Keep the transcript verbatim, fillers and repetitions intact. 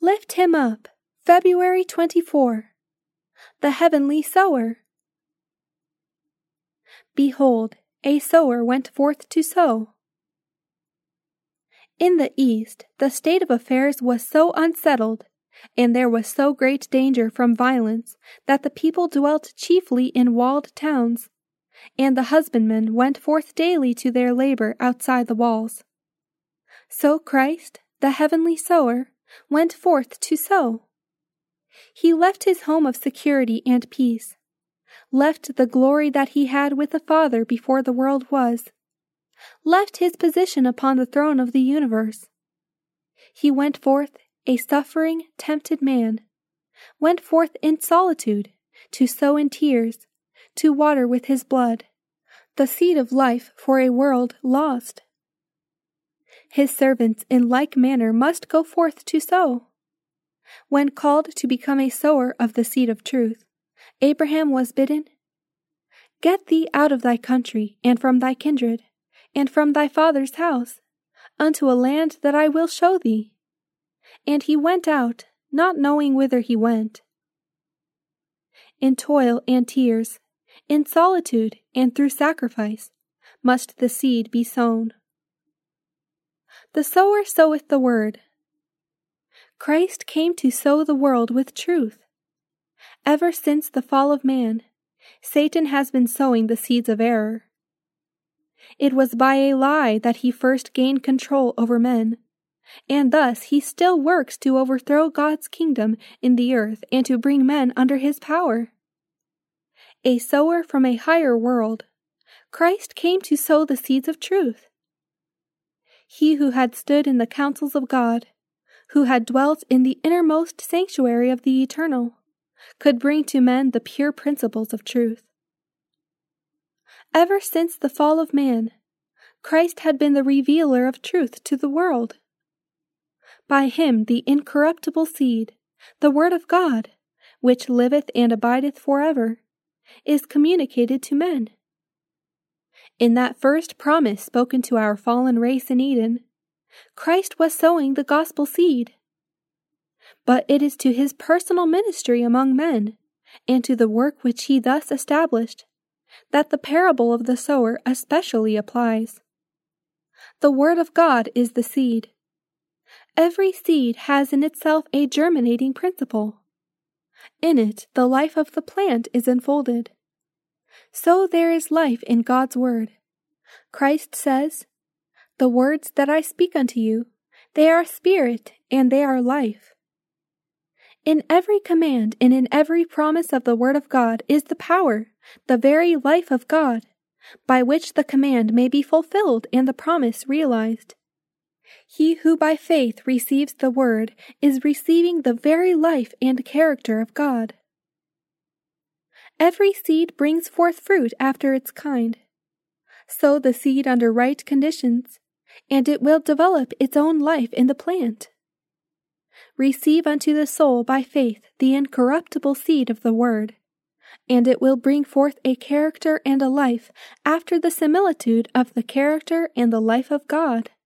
Lift him up. February twenty-fourth. The Heavenly Sower. Behold, a sower went forth to sow. In the East, the state of affairs was so unsettled, and there was so great danger from violence, that the people dwelt chiefly in walled towns, and the husbandmen went forth daily to their labor outside the walls. So Christ, the heavenly sower, went forth to sow. He left his home of security and peace, left the glory that he had with the Father before the world was, left his position upon the throne of the universe. He went forth a suffering, tempted man, went forth in solitude, to sow in tears, to water with his blood, the seed of life for a world lost. His servants in like manner must go forth to sow. When called to become a sower of the seed of truth, Abraham was bidden, "Get thee out of thy country, and from thy kindred, and from thy father's house, unto a land that I will show thee." And he went out, not knowing whither he went. In toil and tears, in solitude and through sacrifice, must the seed be sown. The sower soweth the word. Christ came to sow the world with truth. Ever since the fall of man, Satan has been sowing the seeds of error. It was by a lie that he first gained control over men, and thus he still works to overthrow God's kingdom in the earth and to bring men under his power. A sower from a higher world, Christ came to sow the seeds of truth. He who had stood in the counsels of God, who had dwelt in the innermost sanctuary of the eternal, could bring to men the pure principles of truth. Ever since the fall of man, Christ had been the revealer of truth to the world. By him the incorruptible seed, the word of God, which liveth and abideth forever, is communicated to men. In that first promise spoken to our fallen race in Eden, Christ was sowing the gospel seed. But it is to his personal ministry among men, and to the work which he thus established, that the parable of the sower especially applies. The word of God is the seed. Every seed has in itself a germinating principle. In it the life of the plant is enfolded. So there is life in God's word. Christ says, "The words that I speak unto you, they are spirit and they are life." In every command and in every promise of the word of God is the power, the very life of God, by which the command may be fulfilled and the promise realized. He who by faith receives the word is receiving the very life and character of God. Every seed brings forth fruit after its kind. Sow the seed under right conditions, and it will develop its own life in the plant. Receive unto the soul by faith the incorruptible seed of the word, and it will bring forth a character and a life after the similitude of the character and the life of God.